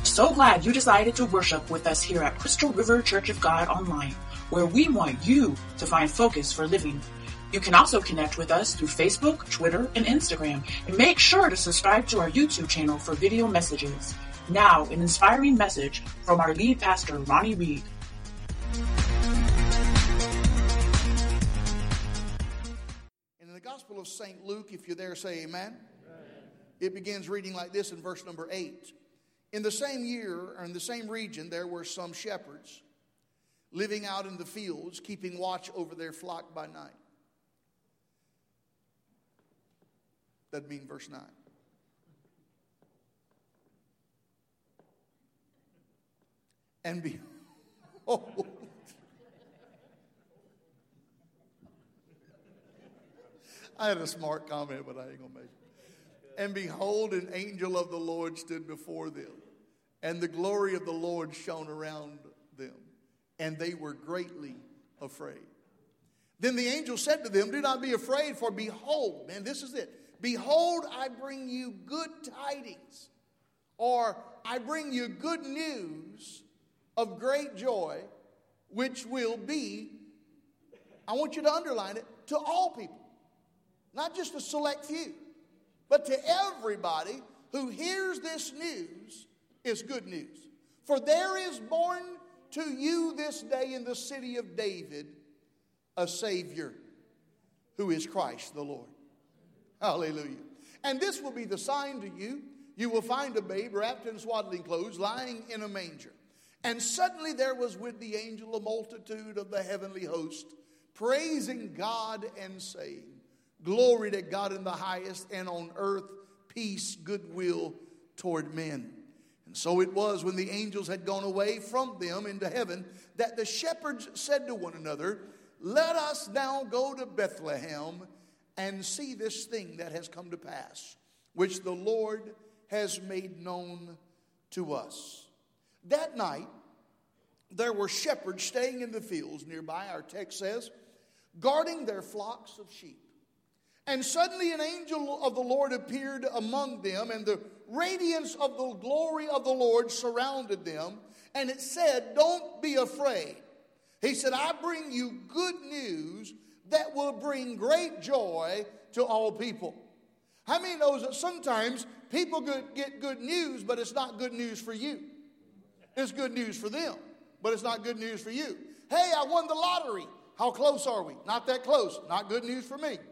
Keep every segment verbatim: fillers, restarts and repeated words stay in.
So glad you decided to worship with us here at Crystal River Church of God Online, where we want you to find focus for living. You can also connect with us through Facebook, Twitter, and Instagram, and make sure to subscribe to our YouTube channel for video messages. Now, an inspiring message from our lead pastor, Ronnie Reed. In the Gospel of Saint Luke, if you're there, say amen. Amen. It begins reading like this in verse number eight. In the same year, or in the same region, there were some shepherds living out in the fields, keeping watch over their flock by night. That'd mean verse nine. And behold, I had a smart comment, but I ain't going to make it. And behold, an angel of the Lord stood before them, and the glory of the Lord shone around them, and they were greatly afraid. Then the angel said to them, do not be afraid, for behold, man, this is it. Behold, I bring you good tidings, or I bring you good news of great joy, which will be, I want you to underline it, to all people. Not just a select few, but to everybody who hears this news is good news. For there is born to you this day in the city of David a Savior, who is Christ the Lord. Hallelujah. And this will be the sign to you. You will find a babe wrapped in swaddling clothes, lying in a manger. And suddenly there was with the angel a multitude of the heavenly host, praising God and saying, glory to God in the highest, and on earth peace, goodwill toward men. And so it was, when the angels had gone away from them into heaven, that the shepherds said to one another, let us now go to Bethlehem and see this thing that has come to pass, which the Lord has made known to us. That night, there were shepherds staying in the fields nearby, our text says, guarding their flocks of sheep. And suddenly an angel of the Lord appeared among them, and the radiance of the glory of the Lord surrounded them. And it said, don't be afraid. He said, I bring you good news that will bring great joy to all people. How many knows that sometimes people get good news, but it's not good news for you? It's good news for them, but it's not good news for you. Hey, I won the lottery. How close are we? Not that close. Not good news for me.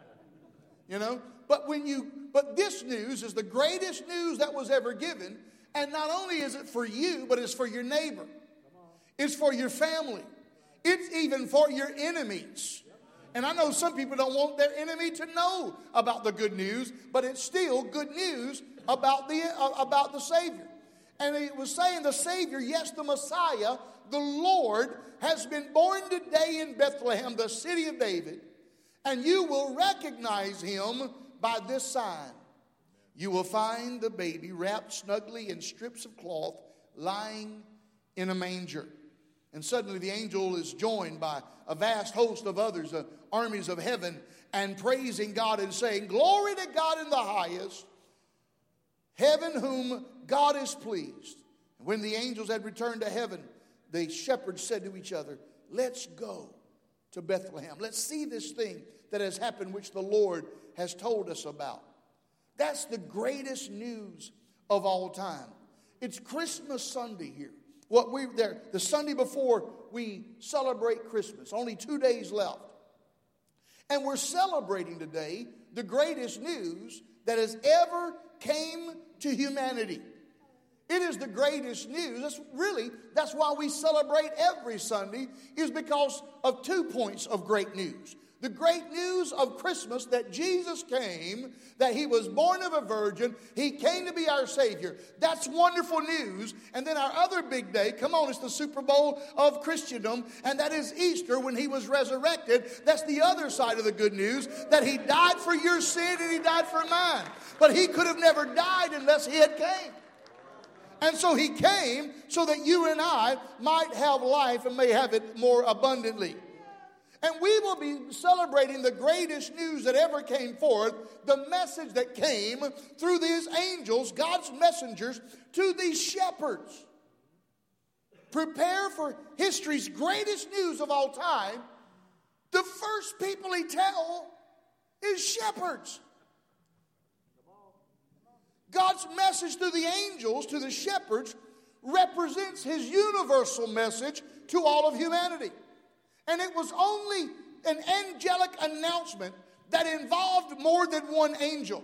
You know, but when you, but this news is the greatest news that was ever given. And not only is it for you, but it's for your neighbor. It's for your family. It's even for your enemies. And I know some people don't want their enemy to know about the good news, but it's still good news about the, uh, about the Savior. And it was saying the Savior, yes, the Messiah, the Lord, has been born today in Bethlehem, the city of David. And you will recognize him by this sign. You will find the baby wrapped snugly in strips of cloth, lying in a manger. And suddenly the angel is joined by a vast host of others, the armies of heaven, and praising God and saying, glory to God in the highest, heaven whom God is pleased. And when the angels had returned to heaven, the shepherds said to each other, let's go to Bethlehem. Let's see this thing that has happened, which the Lord has told us about. That's the greatest news of all time. It's Christmas Sunday here. What we there the Sunday before we celebrate Christmas. Only two days left. And we're celebrating today the greatest news that has ever came to humanity. It is the greatest news. That's really, that's why we celebrate every Sunday, is because of two points of great news. The great news of Christmas, that Jesus came, that he was born of a virgin, he came to be our Savior. That's wonderful news. And then our other big day, come on, it's the Super Bowl of Christendom, and that is Easter, when he was resurrected. That's the other side of the good news, that he died for your sin and he died for mine. But he could have never died unless he had came. And so he came so that you and I might have life and may have it more abundantly. And we will be celebrating the greatest news that ever came forth, the message that came through these angels, God's messengers, to these shepherds. Prepare for history's greatest news of all time. The first people he tells is shepherds. God's message through the angels to the shepherds represents his universal message to all of humanity. And it was only an angelic announcement that involved more than one angel.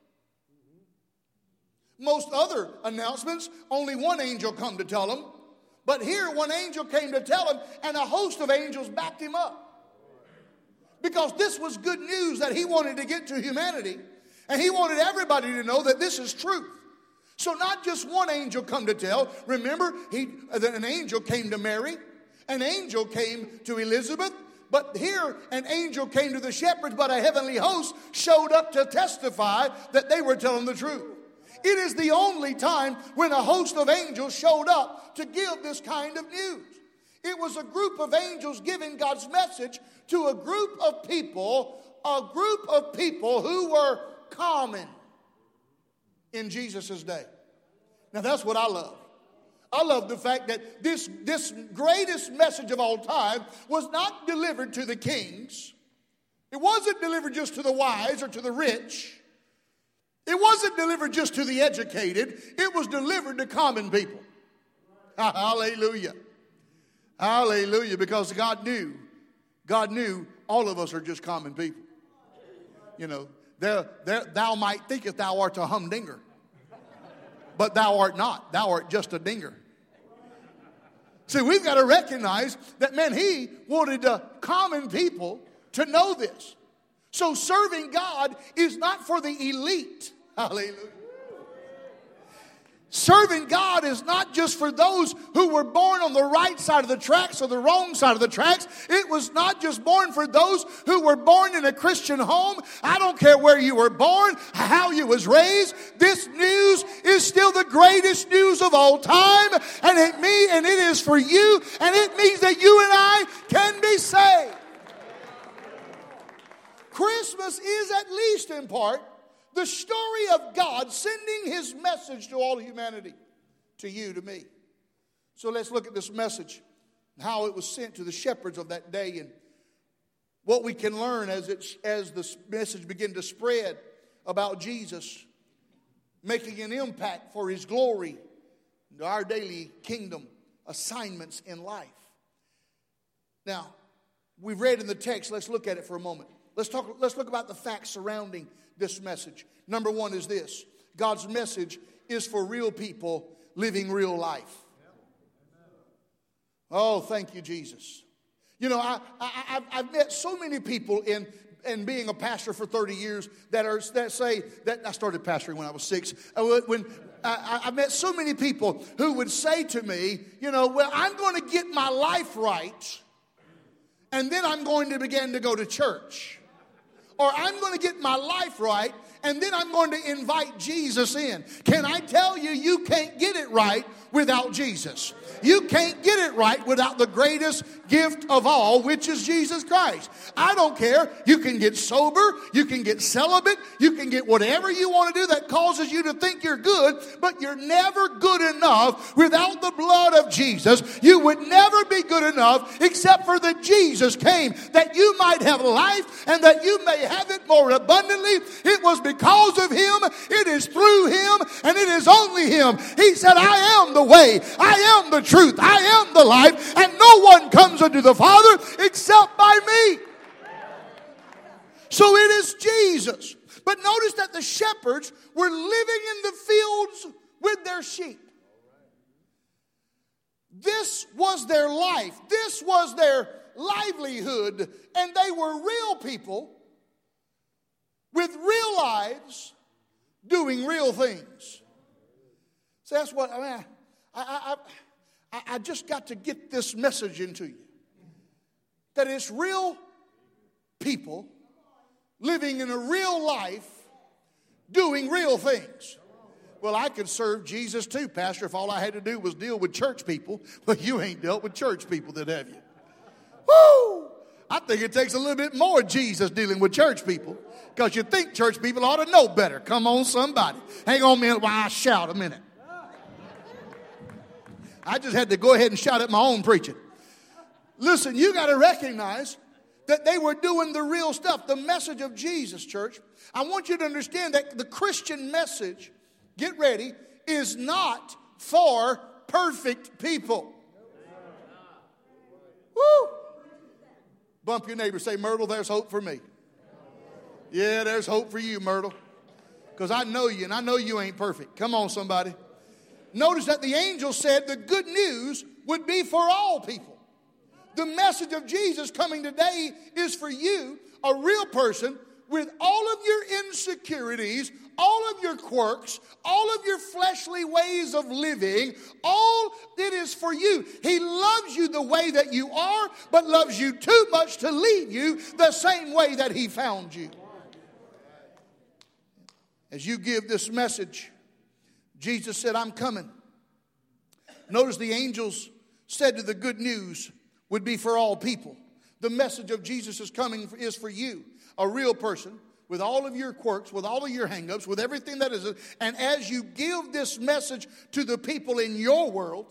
Most other announcements, only one angel come to tell them. But here, one angel came to tell him, and a host of angels backed him up. Because this was good news that he wanted to get to humanity. And he wanted everybody to know that this is truth. So not just one angel come to tell. Remember, he, an angel came to Mary. An angel came to Elizabeth. But here, an angel came to the shepherds, but a heavenly host showed up to testify that they were telling the truth. It is the only time when a host of angels showed up to give this kind of news. It was a group of angels giving God's message to a group of people, a group of people who were common in Jesus' day. Now that's what I love. I love the fact that this, this greatest message of all time was not delivered to the kings. It wasn't delivered just to the wise or to the rich. It wasn't delivered just to the educated. It was delivered to common people. Hallelujah. Hallelujah. Because God knew, God knew all of us are just common people. You know, there, there, thou might thinkest thou art a humdinger, but thou art not. Thou art just a dinger. See, we've got to recognize that, man, he wanted the common people to know this. So serving God is not for the elite. Hallelujah. Serving God is not just for those who were born on the right side of the tracks or the wrong side of the tracks. It was not just born for those who were born in a Christian home. I don't care where you were born, how you was raised. This news is still the greatest news of all time. And it me and it is for you. And it means that you and I can be saved. Christmas is, at least in part, the story of God sending his message to all humanity, to you, to me. So let's look at this message, how it was sent to the shepherds of that day, and what we can learn as it as the message began to spread about Jesus, making an impact for his glory into our daily kingdom assignments in life. Now, we've read in the text. Let's look at it for a moment. Let's talk. Let's look about the facts surrounding this message. Number one is this: God's message is for real people living real life. Oh, thank you, Jesus. You know, I, I, I've met so many people in, in being a pastor for thirty years that are that say that I started pastoring when I was six. When I, I met so many people who would say to me, you know, well, I'm going to get my life right, and then I'm going to begin to go to church. Or I'm going to get my life right, and then I'm going to invite Jesus in. Can I tell you, you can't get it right without Jesus. You can't get it right without the greatest gift of all, which is Jesus Christ. I don't care. You can get sober. You can get celibate. You can get whatever you want to do that causes you to think you're good, but you're never good enough without the blood of Jesus. You would never be good enough except for that Jesus came, that you might have life and that you may have it more abundantly. It was because of him. It is through him, and it is only him. He said, I am the way. I am the truth. I am the life, and no one comes unto the Father except by me. So it is Jesus. But notice that the shepherds were living in the fields with their sheep. This was their life. This was their livelihood. And they were real people with real lives doing real things. So that's what I mean. I, I, I, I just got to get this message into you. That it's real people living in a real life doing real things. Well, I could serve Jesus too, Pastor, if all I had to do was deal with church people. Well, you ain't dealt with church people, then, have you? Woo! I think it takes a little bit more Jesus dealing with church people, because you think church people ought to know better. Come on, somebody. Hang on a minute while I shout a minute. I just had to go ahead and shout at my own preaching. Listen, you got to recognize that they were doing the real stuff. The message of Jesus, church. I want you to understand that the Christian message, get ready, is not for perfect people. Woo! Bump your neighbor, say, Myrtle, there's hope for me. Yeah, there's hope for you, Myrtle. Because I know you, and I know you ain't perfect. Come on, somebody. Notice that the angel said the good news would be for all people. The message of Jesus coming today is for you, a real person, with all of your insecurities, all of your quirks, all of your fleshly ways of living. All it is for you. He loves you the way that you are, but loves you too much to leave you the same way that he found you. As you give this message, Jesus said, I'm coming. Notice the angels said that the good news would be for all people. The message of Jesus is coming is for you, a real person, with all of your quirks, with all of your hang-ups, with everything that is. And as you give this message to the people in your world,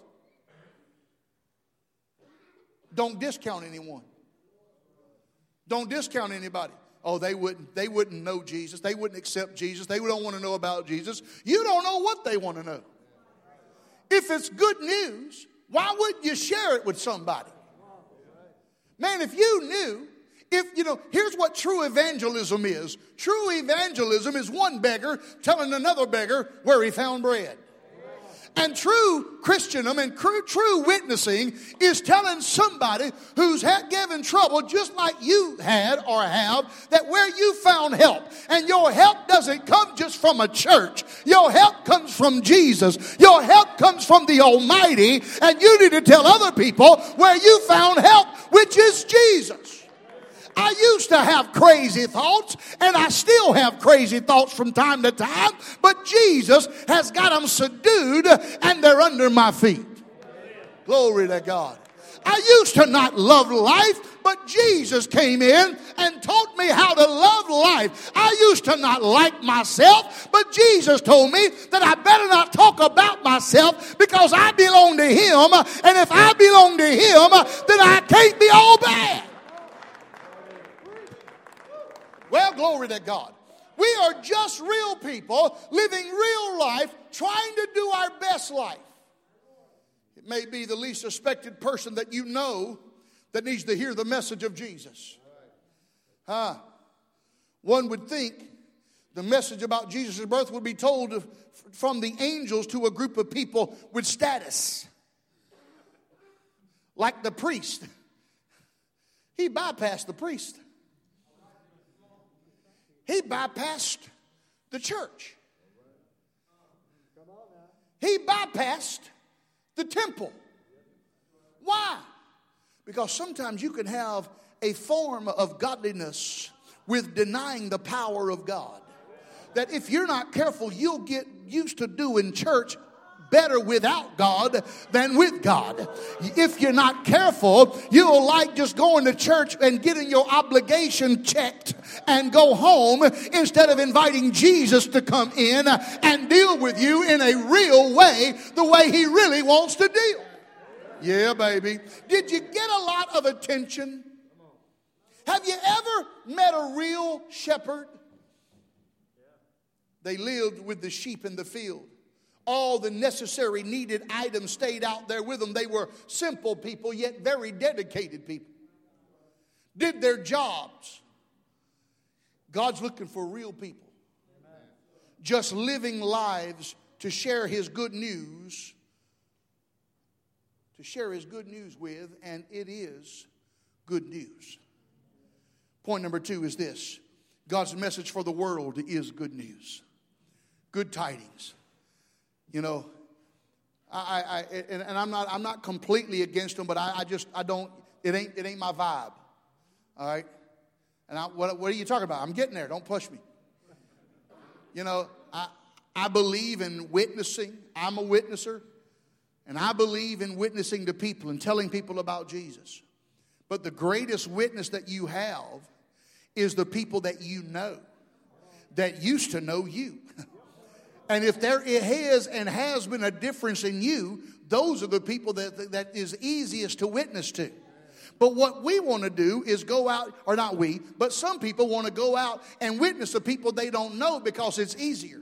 don't discount anyone. Don't discount anybody. Oh, they wouldn't, they wouldn't know Jesus. They wouldn't accept Jesus. They don't want to know about Jesus. You don't know what they want to know. If it's good news, why wouldn't you share it with somebody? Man, if you knew, if, you know, here's what true evangelism is. True evangelism is one beggar telling another beggar where he found bread. And true Christendom and true witnessing is telling somebody who's had given trouble just like you had or have, that where you found help. And your help doesn't come just from a church. Your help comes from Jesus. Your help comes from the Almighty. And you need to tell other people where you found help, which is Jesus. I used to have crazy thoughts, and I still have crazy thoughts from time to time, but Jesus has got them subdued, and they're under my feet. Glory to God. I used to not love life, but Jesus came in and taught me how to love life. I used to not like myself, but Jesus told me that I better not talk about myself because I belong to Him, and if I belong to Him, then I can't be all bad. Well, glory to God. We are just real people living real life, trying to do our best life. It may be the least suspected person that you know that needs to hear the message of Jesus. Huh? One would think the message about Jesus' birth would be told from the angels to a group of people with status. Like the priest. He bypassed the priest. He bypassed the church. He bypassed the temple. Why? Because sometimes you can have a form of godliness with denying the power of God. That if you're not careful, you'll get used to doing church better without God than with God. If you're not careful, you'll like just going to church and getting your obligation checked and go home instead of inviting Jesus to come in and deal with you in a real way, the way He really wants to deal. Yeah, baby. Did you get a lot of attention? Have you ever met a real shepherd? They lived with the sheep in the field. All the necessary needed items stayed out there with them. They were simple people, yet very dedicated people. Did their jobs. God's looking for real people. Just living lives to share His good news. To share His good news with, and it is good news. Point number two is this. God's message for the world is good news. Good tidings. You know, I, I and, and I'm not I'm not completely against them, but I, I just I don't it ain't it ain't my vibe. All right, and I, what what are you talking about? I'm getting there. Don't push me. You know, I I believe in witnessing. I'm a witnesser, and I believe in witnessing to people and telling people about Jesus. But the greatest witness that you have is the people that you know, that used to know you. And if there is and has been a difference in you, those are the people that, that is easiest to witness to. But what we want to do is go out, or not we, but some people want to go out and witness to people they don't know because it's easier.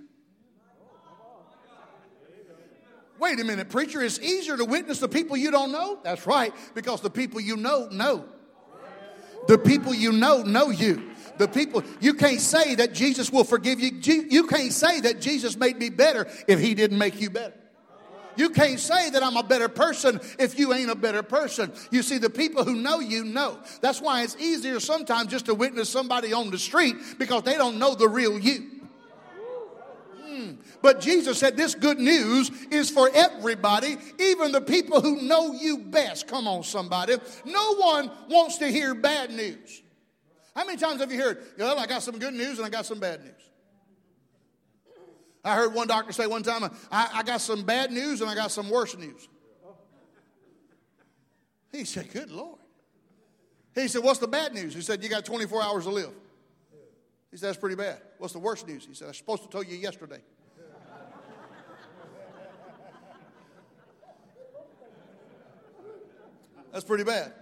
Wait a minute, preacher, it's easier to witness to people you don't know? That's right, because the people you know, know. The people you know, know you. The people, you can't say that Jesus will forgive you. You can't say that Jesus made me better if he didn't make you better. You can't say that I'm a better person if you ain't a better person. You see, the people who know you know. That's why it's easier sometimes just to witness somebody on the street because they don't know the real you. Mm. But Jesus said this good news is for everybody, even the people who know you best. Come on, somebody. No one wants to hear bad news. How many times have you heard, well, I got some good news and I got some bad news? I heard one doctor say one time, I, I got some bad news and I got some worse news. He said, good Lord. He said, what's the bad news? He said, you got twenty-four hours to live. He said, that's pretty bad. What's the worst news? He said, I was supposed to tell you yesterday. That's pretty bad.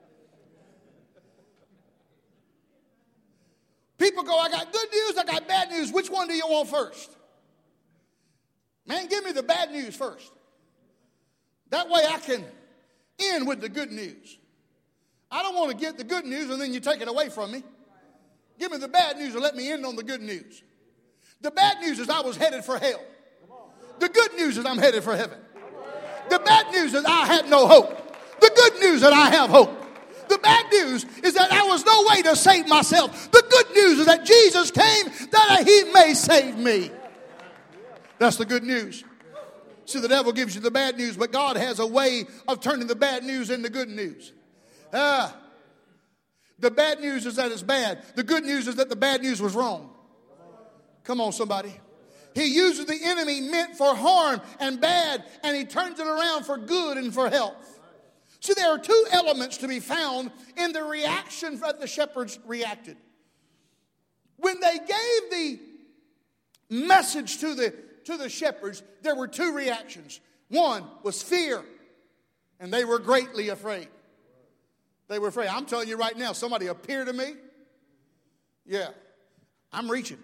People go, I got good news, I got bad news. Which one do you want first? Man, give me the bad news first. That way I can end with the good news. I don't want to get the good news and then you take it away from me. Give me the bad news and let me end on the good news. The bad news is I was headed for hell. The good news is I'm headed for heaven. The bad news is I had no hope. The good news is that I have hope. The bad news is that there was no way to save myself. The good news is that Jesus came that he may save me. That's the good news. See, the devil gives you the bad news, but God has a way of turning the bad news into good news. Ah, the bad news is that it's bad. The good news is that the bad news was wrong. Come on, somebody. He uses the enemy meant for harm and bad, and he turns it around for good and for health. See, there are two elements to be found in the reaction that the shepherds reacted. When they gave the message to the, to the shepherds, there were two reactions. One was fear, and they were greatly afraid. They were afraid. I'm telling you right now, somebody appeared to me. Yeah, I'm reaching.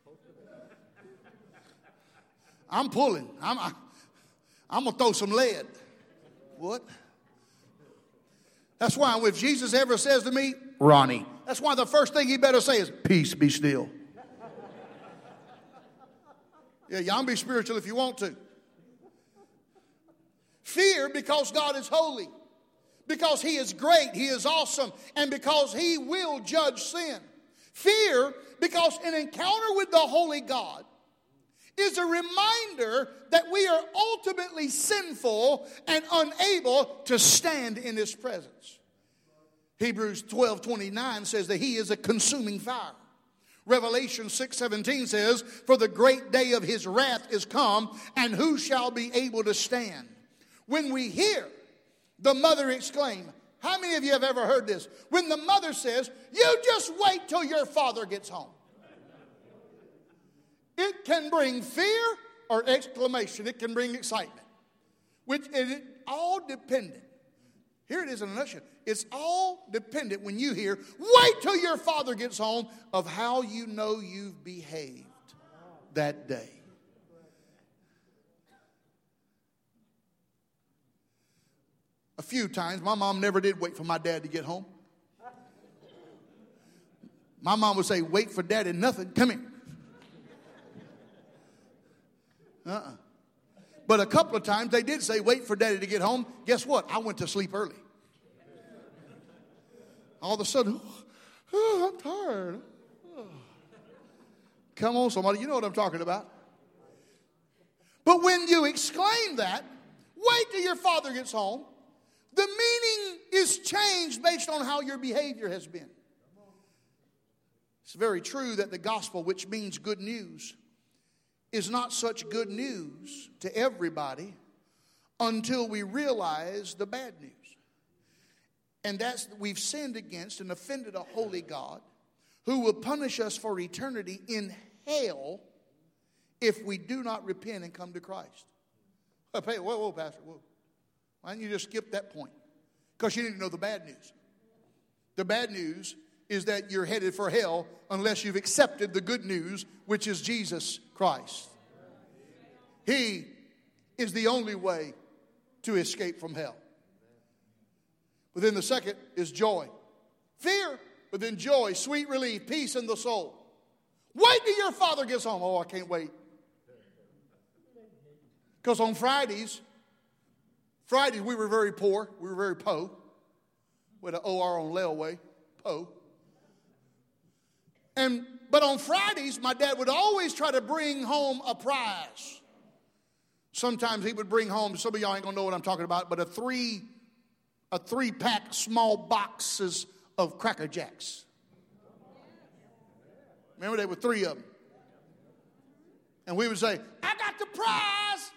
I'm pulling. I'm, I, I'm going to throw some lead. What? That's why if Jesus ever says to me, Ronnie, that's why the first thing he better say is, peace, be still. Yeah, y'all be spiritual if you want to. Fear because God is holy, because he is great, he is awesome, and because he will judge sin. Fear because an encounter with the holy God is a reminder that we are ultimately sinful and unable to stand in his presence. Hebrews twelve twenty-nine says that he is a consuming fire. Revelation six seventeen says, for the great day of his wrath is come, and who shall be able to stand? When we hear the mother exclaim, how many of you have ever heard this? When the mother says, you just wait till your father gets home. It can bring fear or exclamation. It can bring excitement. Which is all dependent. Here it is in a nutshell. It's all dependent when you hear, wait till your father gets home, of how you know you've behaved that day. A few times, my mom never did wait for my dad to get home. My mom would say, wait for daddy, nothing, come here. Uh-uh. But a couple of times they did say, wait for daddy to get home. Guess what? I went to sleep early. All of a sudden, oh, I'm tired. Oh. Come on, somebody. You know what I'm talking about. But when you exclaim that, wait till your father gets home, the meaning is changed based on how your behavior has been. It's very true that the gospel, which means good news, is not such good news to everybody until we realize the bad news. And that's, we've sinned against and offended a holy God who will punish us for eternity in hell if we do not repent and come to Christ. Whoa, whoa, whoa, Pastor, whoa. Why don't you just skip that point? Because you need to know the bad news. The bad news is that you're headed for hell unless you've accepted the good news, which is Jesus Christ. He is the only way to escape from hell. But then the second is joy. Fear, but then joy, sweet relief, peace in the soul. Wait till your father gets home. Oh, I can't wait. Because on Fridays, Fridays we were very poor. We were very po. With an O R on layaway. Po. And, but on Fridays, my dad would always try to bring home a prize. Sometimes he would bring home, some of y'all ain't going to know what I'm talking about, but a three, a three-pack small boxes of Cracker Jacks. Remember, there were three of them. And we would say, I got the prize.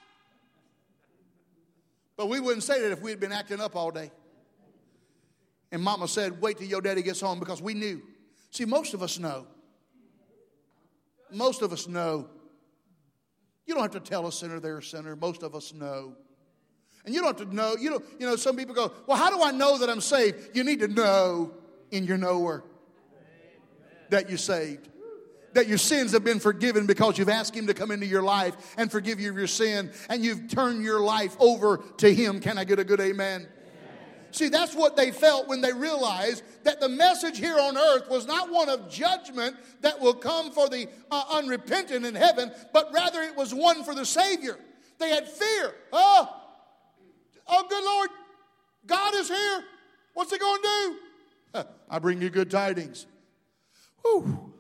But we wouldn't say that if we had been acting up all day. And Mama said, wait till your daddy gets home, because we knew. See, most of us know. Most of us know. You don't have to tell a sinner they're a sinner. Most of us know. And you don't have to know. You know, you know, some people go, well, how do I know that I'm saved? You need to know in your knower that you're saved. That your sins have been forgiven because you've asked Him to come into your life and forgive you of your sin. And you've turned your life over to Him. Can I get a good amen? See, that's what they felt when they realized that the message here on earth was not one of judgment that will come for the uh, unrepentant in heaven, but rather it was one for the Savior. They had fear. Oh, oh, good Lord, God is here. What's He going to do? Huh, I bring you good tidings. Whew.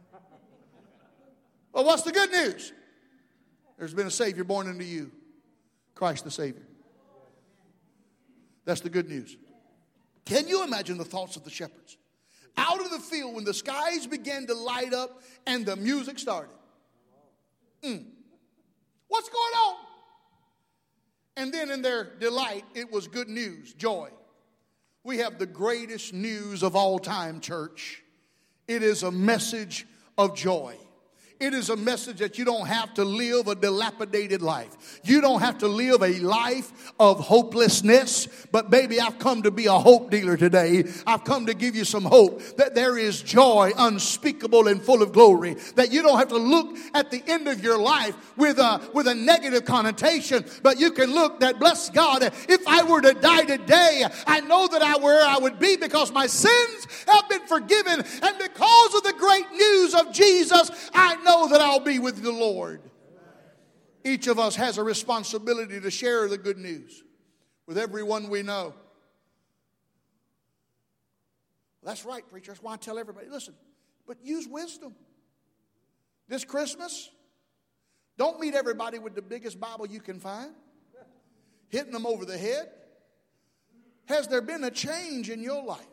Well, what's the good news? There's been a Savior born into you, Christ the Savior. That's the good news. Can you imagine the thoughts of the shepherds? Out of the field when the skies began to light up and the music started. Mm. What's going on? And then in their delight, it was good news, joy. We have the greatest news of all time, church. It is a message of joy. It is a message that you don't have to live a dilapidated life. You don't have to live a life of hopelessness. But baby, I've come to be a hope dealer today. I've come to give you some hope that there is joy unspeakable and full of glory. That you don't have to look at the end of your life with a, with a negative connotation. But you can look that, bless God, if I were to die today, I know that I where I would be because my sins have been forgiven. And because of the great news of Jesus, I know know that I'll be with the Lord. Each of us has a responsibility to share the good news with everyone we know. That's right, preacher. That's why I tell everybody, listen, but use wisdom. This Christmas, don't meet everybody with the biggest Bible you can find, hitting them over the head. Has there been a change in your life?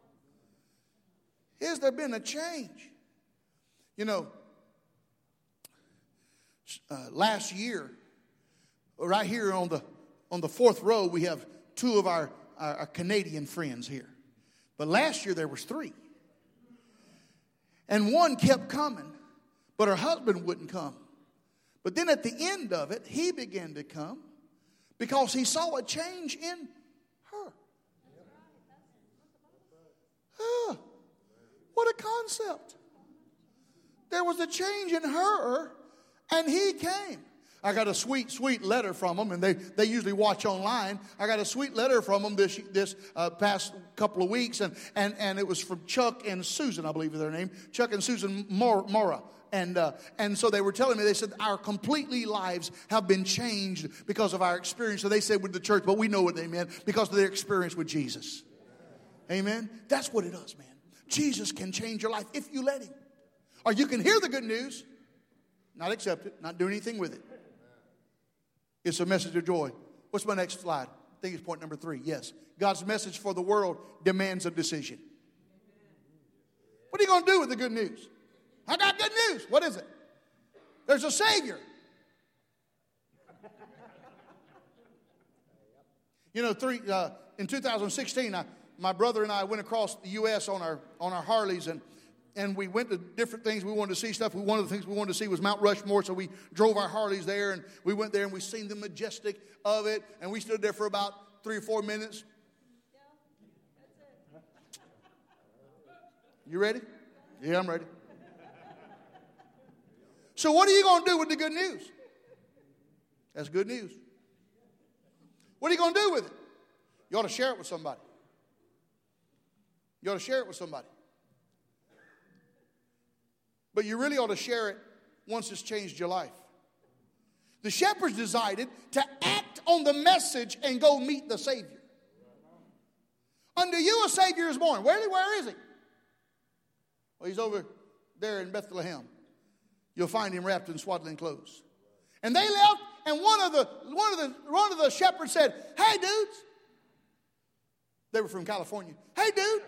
Has there been a change? You know, Uh, last year, right here on the on the fourth row, we have two of our, our, our Canadian friends here. But last year there was three. And one kept coming, but her husband wouldn't come. But then at the end of it, he began to come because he saw a change in her. Oh, what a concept. There was a change in her. And he came. I got a sweet, sweet letter from them, and they, they usually watch online. I got a sweet letter from them this this uh, past couple of weeks, and, and, and it was from Chuck and Susan, I believe is their name, Chuck and Susan Mora. And uh, and so they were telling me, they said, our completely lives have been changed because of our experience. So they said with the church, but we know what they meant, because of their experience with Jesus. Amen? That's what it does, man. Jesus can change your life if you let Him. Or you can hear the good news, not accept it, not do anything with it. It's a message of joy. What's my next slide? I think it's point number three. Yes. God's message for the world demands a decision. What are you going to do with the good news? I got good news. What is it? There's a Savior. You know, three, uh, in two thousand sixteen, I, my brother and I went across the U S on our on our Harleys, and and we went to different things. We wanted to see stuff. We, one of the things we wanted to see was Mount Rushmore, so we drove our Harleys there, and we went there, and we seen the majestic of it, and we stood there for about three or four minutes. You ready? Yeah, I'm ready. So what are you going to do with the good news? That's good news. What are you going to do with it? You ought to share it with somebody. You ought to share it with somebody. But you really ought to share it once it's changed your life. The shepherds decided to act on the message and go meet the Savior. Unto you a Savior is born. Where, where is he? Well, he's over there in Bethlehem. You'll find him wrapped in swaddling clothes. And they left, and one of the one of the one of the shepherds said, "Hey, dudes." They were from California. "Hey, dude,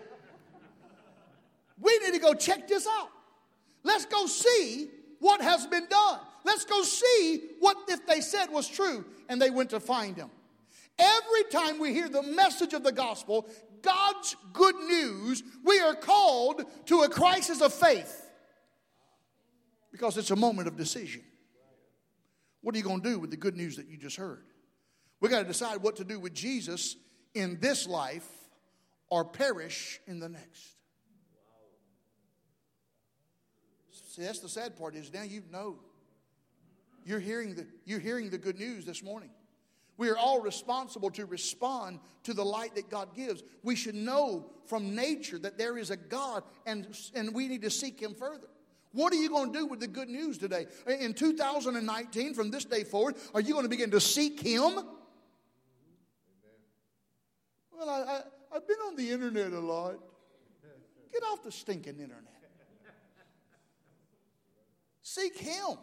we need to go check this out. Let's go see what has been done. Let's go see what if they said was true." And they went to find him. Every time we hear the message of the gospel, God's good news, we are called to a crisis of faith. Because it's a moment of decision. What are you going to do with the good news that you just heard? We've got to decide what to do with Jesus in this life or perish in the next. See, that's the sad part is now you know. You're hearing the, you're hearing the good news this morning. We are all responsible to respond to the light that God gives. We should know from nature that there is a God, and, and we need to seek him further. What are you going to do with the good news today? In two thousand nineteen, from this day forward, are you going to begin to seek him? Well, I, I, I've been on the internet a lot. Get off the stinking internet. Seek him.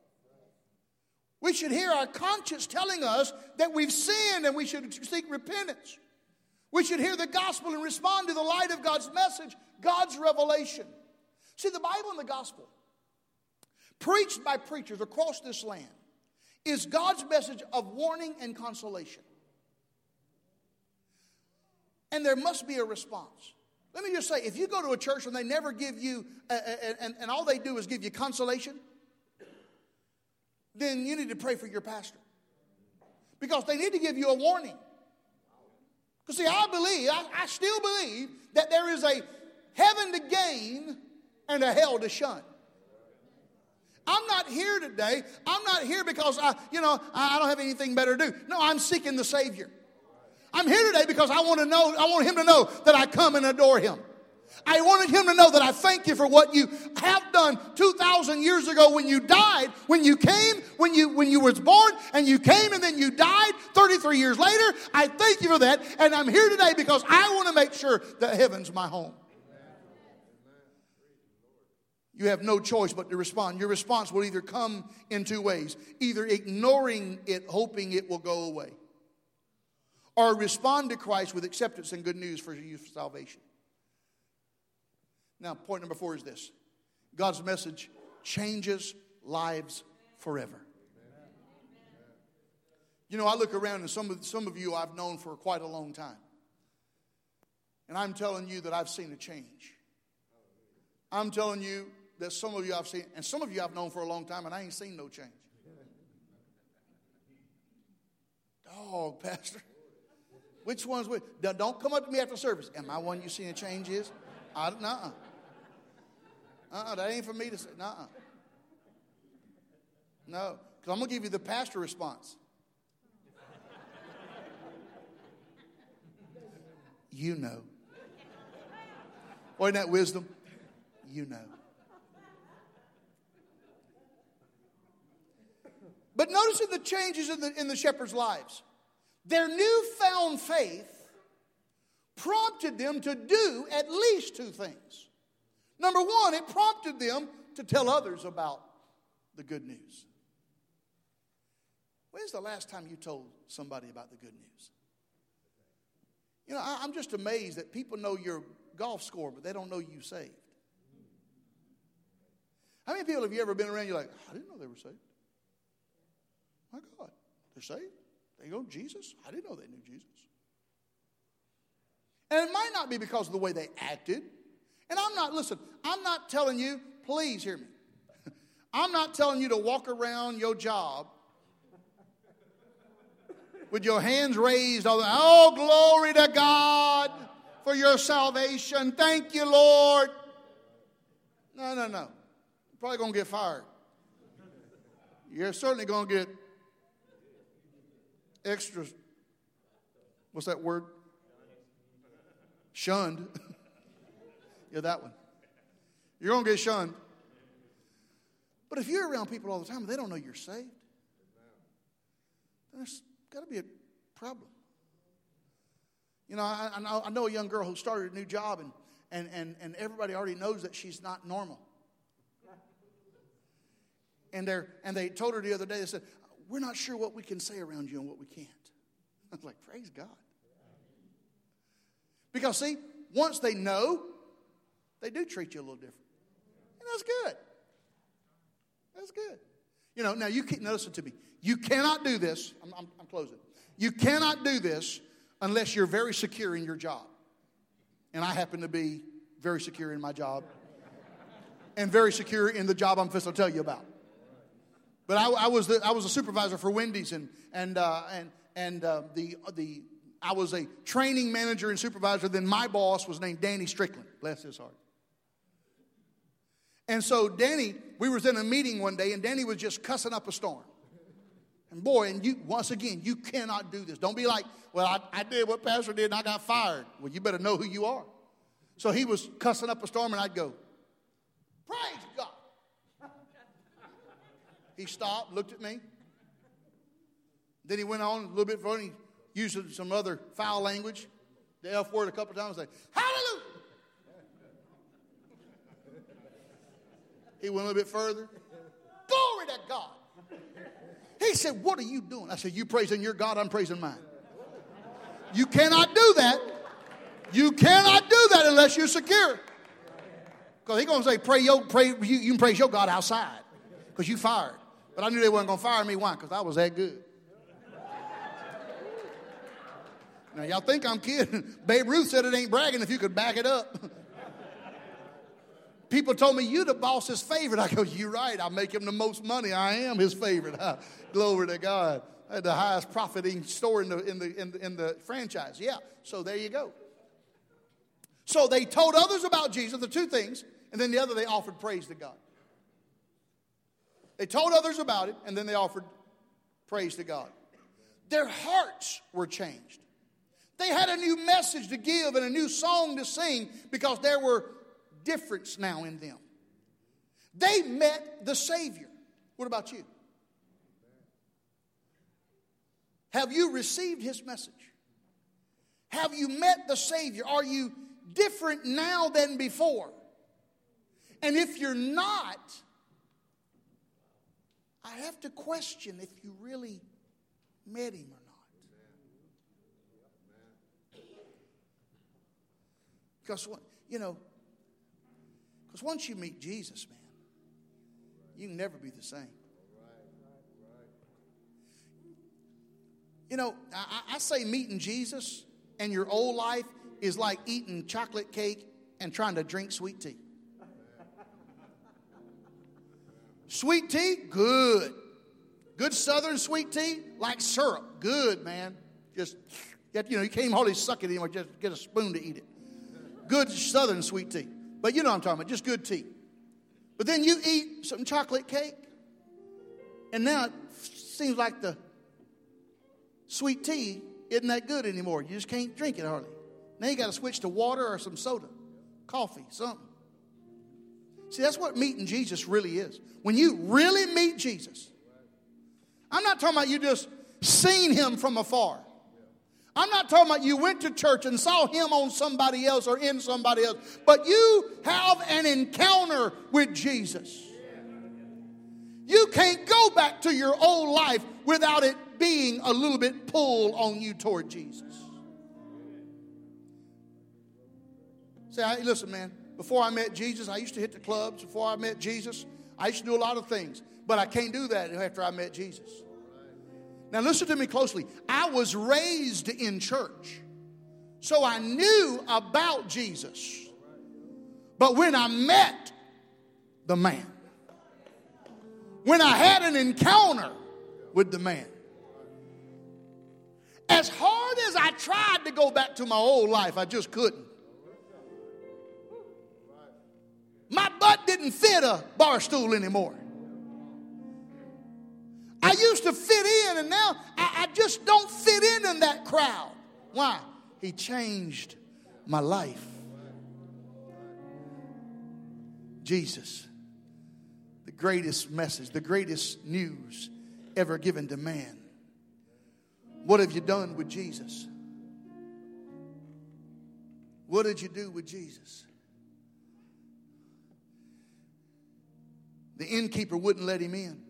We should hear our conscience telling us that we've sinned and we should seek repentance. We should hear the gospel and respond to the light of God's message, God's revelation. See, the Bible and the gospel, preached by preachers across this land, is God's message of warning and consolation. And there must be a response. Let me just say, if you go to a church and they never give you, uh, and, and all they do is give you consolation, then you need to pray for your pastor. Because they need to give you a warning. Because see, I believe, I, I still believe that there is a heaven to gain and a hell to shun. I'm not here today. I'm not here because I, you know, I don't have anything better to do. No, I'm seeking the Savior. I'm here today because I want to know, I want him to know that I come and adore him. I wanted him to know that I thank you for what you have done two thousand years ago when you died, when you came, when you when you was born, and you came and then you died thirty-three years later. I thank you for that, and I'm here today because I want to make sure that heaven's my home. You have no choice but to respond. Your response will either come in two ways. Either ignoring it, hoping it will go away. Or respond to Christ with acceptance and good news for your salvation. Now, point number four is this. God's message changes lives forever. You know, I look around and some of, some of you I've known for quite a long time. And I'm telling you that I've seen a change. I'm telling you that some of you I've seen, and some of you I've known for a long time, and I ain't seen no change. Dog, Pastor. Which one's which? Don't come up to me after service. Am I one you seen a change is? I don't know. Uh-uh, that ain't for me to say. Nuh-uh. No, because I'm going to give you the pastor response. You know. Wasn't that wisdom? You know. But notice the changes in the, in the shepherds' lives. Their newfound faith prompted them to do at least two things. Number one, it prompted them to tell others about the good news. When's the last time you told somebody about the good news? You know, I, I'm just amazed that people know your golf score, but they don't know you saved. How many people have you ever been around, you're like, I didn't know they were saved. My God, they're saved? They know Jesus? I didn't know they knew Jesus. And it might not be because of the way they acted. And I'm not, listen, I'm not telling you, please hear me. I'm not telling you to walk around your job with your hands raised. All the, oh, glory to God for your salvation. Thank you, Lord. No, no, no. You're probably going to get fired. You're certainly going to get extra, what's that word? Shunned. Yeah, that one. You're going to get shunned. But if you're around people all the time and they don't know you're saved, then there's got to be a problem. You know, I, I, know, I know a young girl who started a new job, and, and, and, and everybody already knows that she's not normal. And, they're, and they told her the other day, they said, we're not sure what we can say around you and what we can't. I was like, praise God. Because, see, once they know, they do treat you a little different. And that's good. That's good. You know, now you keep, now listen to me. You cannot do this. I'm, I'm, I'm closing. You cannot do this unless you're very secure in your job. And I happen to be very secure in my job. And very secure in the job I'm supposed to tell you about. But I, I was the, I was a supervisor for Wendy's, and and uh, and and uh, the the I was a training manager and supervisor. Then my boss was named Danny Strickland. Bless his heart. And so Danny, we was in a meeting one day, and Danny was just cussing up a storm. And boy, and you once again, you cannot do this. Don't be like, well, I, I did what Pastor did, and I got fired. Well, you better know who you are. So he was cussing up a storm, and I'd go, praise God. He stopped, looked at me. Then he went on a little bit further, and he used some other foul language, the F word a couple of times, like, hallelujah. He went a little bit further. Glory to God. He said, what are you doing? I said, you praising your God, I'm praising mine. You cannot do that. You cannot do that unless you're secure. Because he's going to say, pray your, pray, you, you can praise your God outside because you fired. But I knew they weren't going to fire me. Why? Because I was that good. Now, y'all think I'm kidding. Babe Ruth said it ain't bragging if you could back it up. People told me, you the boss's favorite. I go, you're right. I make him the most money. I am his favorite. Glory to God. I had the highest profiting store in the, in, the, in, the, in the franchise. Yeah, so there you go. So they told others about Jesus, the two things, and then the other they offered praise to God. They told others about it, and then they offered praise to God. Their hearts were changed. They had a new message to give and a new song to sing because there were difference now in them. They met the Savior. What about you? Have you received His message? Have you met the Savior? Are you different now than before? And if you're not, I have to question if you really met Him or not. Because, you know, because once you meet Jesus, man, you can never be the same. You know, I, I say meeting Jesus and your old life is like eating chocolate cake and trying to drink sweet tea. Sweet tea, good. Good southern sweet tea, like syrup. Good, man. Just, you know, you can't even hardly suck it anymore. Just get a spoon to eat it. Good southern sweet tea. But you know what I'm talking about, just good tea. But then you eat some chocolate cake, and now it seems like the sweet tea isn't that good anymore. You just can't drink it hardly. Now you got to switch to water or some soda, coffee, something. See, that's what meeting Jesus really is. When you really meet Jesus, I'm not talking about you just seen Him from afar. I'm not talking about you went to church and saw Him on somebody else or in somebody else. But you have an encounter with Jesus. You can't go back to your old life without it being a little bit pulled on you toward Jesus. Say, hey, listen, man, before I met Jesus, I used to hit the clubs. Before I met Jesus, I used to do a lot of things. But I can't do that after I met Jesus. Now listen to me closely. I was raised in church. So I knew about Jesus. But when I met the man, when I had an encounter with the man, as hard as I tried to go back to my old life, I just couldn't. My butt didn't fit a bar stool anymore. I used to fit in, and now I, I just don't fit in in that crowd. Why? He changed my life. Jesus, the greatest message, the greatest news ever given to man. What have you done with Jesus? What did you do with Jesus? The innkeeper wouldn't let him in.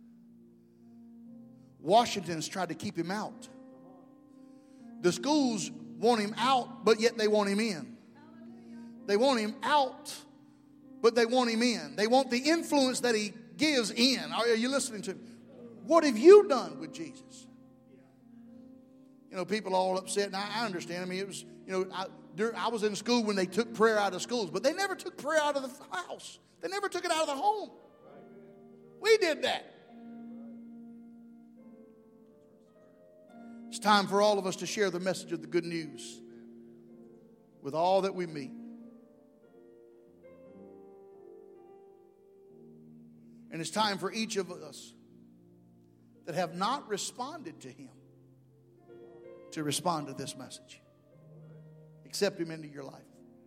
Washington's tried to keep him out. The schools want him out, but yet they want him in. They want him out, but they want him in. They want the influence that he gives in. Are you listening to me? What have you done with Jesus? You know, people are all upset, and I, I understand. I mean, it was, you know, I, during, I was in school when they took prayer out of schools, but they never took prayer out of the house. They never took it out of the home. We did that. It's time for all of us to share the message of the good news with all that we meet. And it's time for each of us that have not responded to him to respond to this message. Accept him into your life.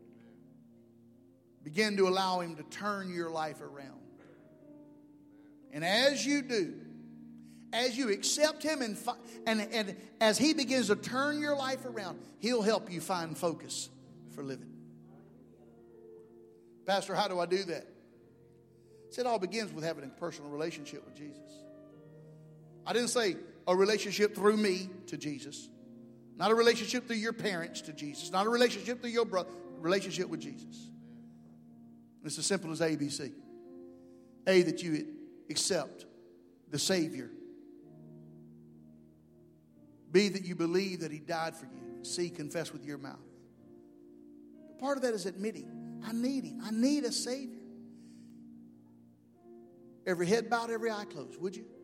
Begin to allow him to turn your life around. And as you do, as you accept him and, and, and as he begins to turn your life around, he'll help you find focus for living. Pastor, how do I do that? It all begins with having a personal relationship with Jesus. I didn't say a relationship through me to Jesus. Not a relationship through your parents to Jesus. Not a relationship through your brother. Relationship with Jesus. It's as simple as A, B, C. A, that you accept the Savior. B, that you believe that he died for you. C, confess with your mouth. But part of that is admitting, I need him. I need a Savior. Every head bowed, every eye closed, would you?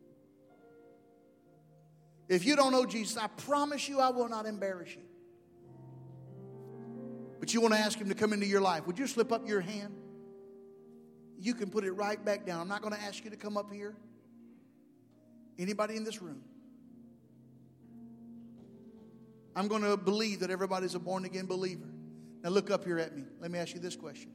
If you don't know Jesus, I promise you I will not embarrass you. But you want to ask him to come into your life. Would you slip up your hand? You can put it right back down. I'm not going to ask you to come up here. Anybody in this room? I'm going to believe that everybody's a born-again believer. Now look up here at me. Let me ask you this question.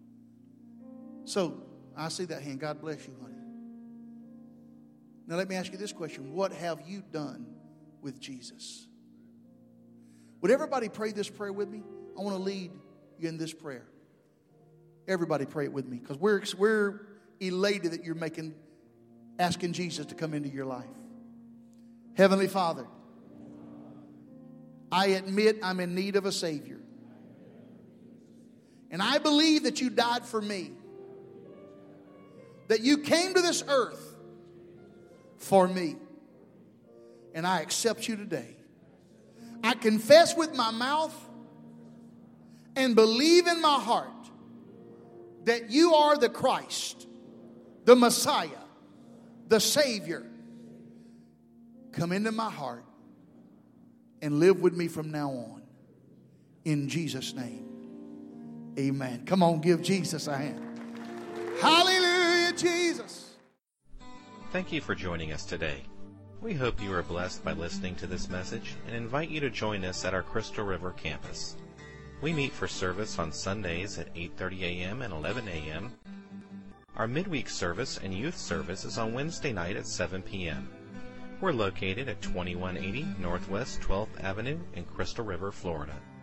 So, I see that hand. God bless you, honey. Now let me ask you this question. What have you done with Jesus? Would everybody pray this prayer with me? I want to lead you in this prayer. Everybody pray it with me, because we're, we're elated that you're making, asking Jesus to come into your life. Heavenly Father, I admit I'm in need of a Savior. And I believe that you died for me. That you came to this earth for me. And I accept you today. I confess with my mouth and believe in my heart that you are the Christ, the Messiah, the Savior. Come into my heart and live with me from now on. In Jesus' name, amen. Come on, give Jesus a hand. Hallelujah, Jesus. Thank you for joining us today. We hope you are blessed by listening to this message and invite you to join us at our Crystal River campus. We meet for service on Sundays at eight thirty a.m. and eleven a.m. Our midweek service and youth service is on Wednesday night at seven p.m. We're located at twenty-one eighty Northwest twelfth Avenue in Crystal River, Florida.